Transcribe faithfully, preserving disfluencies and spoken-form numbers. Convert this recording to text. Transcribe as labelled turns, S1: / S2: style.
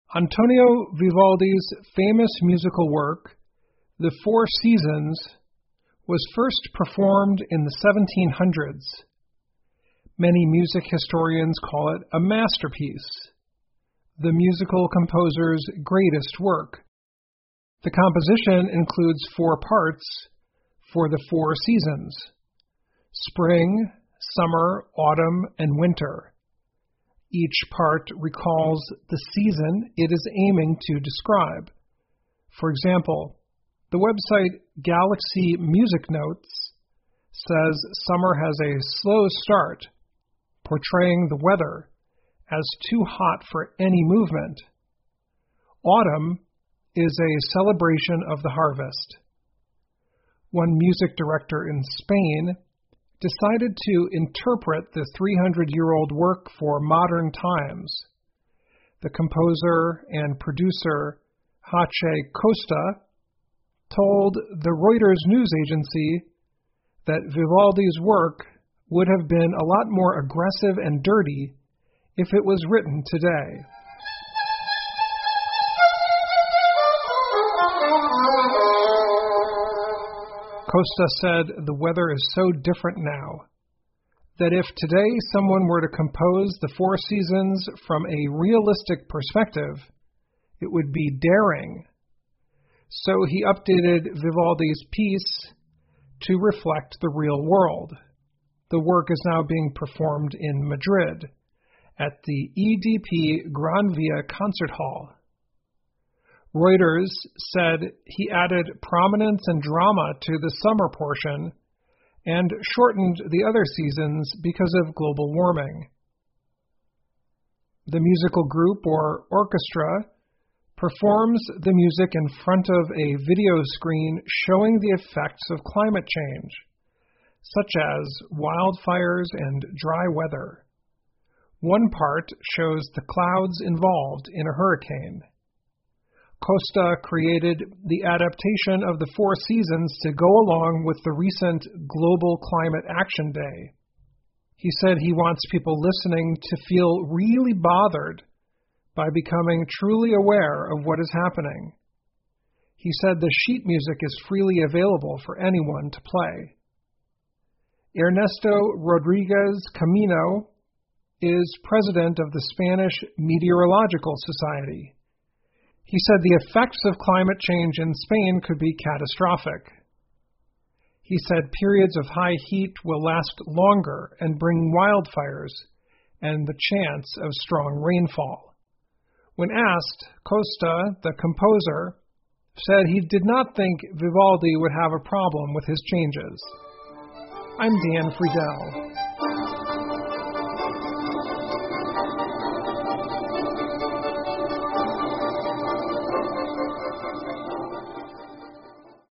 S1: Antonio Vivaldi's famous musical work, The Four Seasons, was first performed in the seventeen hundreds. Many music historians call it a masterpiece, the musical composer's greatest work. The composition includes four parts for the four seasons: spring, summer, autumn, and winter. Each part recalls the season it is aiming to describe. For example, the website Galaxy Music Notes says summer has a slow start, portraying the weather as too hot for any movement. Autumn is a celebration of the harvest. One music director in Spain decided to interpret the three hundred year old work for modern times. The composer and producer Jace Costa told the Reuters news agency that Vivaldi's work would have been a lot more aggressive and dirty if it was written today. Costa said the weather is so different now that if today someone were to compose the Four Seasons from a realistic perspective, it would be daring. So he updated Vivaldi's piece to reflect the real world. The work is now being performed in Madrid at the E D P Gran Via Concert Hall. Reuters said he added prominence and drama to the summer portion and shortened the other seasons because of global warming. The musical group or orchestra performs the music in front of a video screen showing the effects of climate change, such as wildfires and dry weather. One part shows the clouds involved in a hurricane. Costa created the adaptation of the Four Seasons to go along with the recent Global Climate Action Day. He said he wants people listening to feel really bothered by becoming truly aware of what is happening. He said the sheet music is freely available for anyone to play. Ernesto Rodriguez Camino is president of the Spanish Meteorological Society. He said the effects of climate change in Spain could be catastrophic. He said periods of high heat will last longer and bring wildfires and the chance of strong rainfall. When asked, Costa, the composer, said he did not think Vivaldi would have a problem with his changes. I'm Dan Friedel.